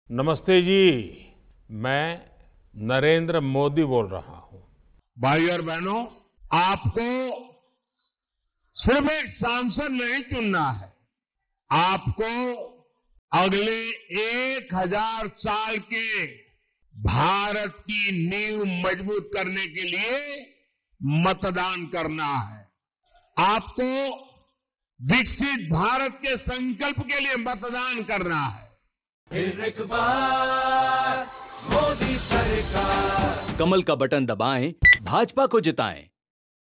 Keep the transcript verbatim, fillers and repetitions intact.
नमस्ते जी। मैं नरेंद्र मोदी बोल रहा हूं। भाई और बहनों, आपको सिर्फ एक सांसद नहीं चुनना है, आपको अगले एक हजार साल के भारत की नींव मजबूत करने के लिए मतदान करना है। आपको विकसित भारत के संकल्प के लिए मतदान करना है। फिर एक बार मोदी सरकार। कमल का बटन दबाएं, भाजपा को जिताएं।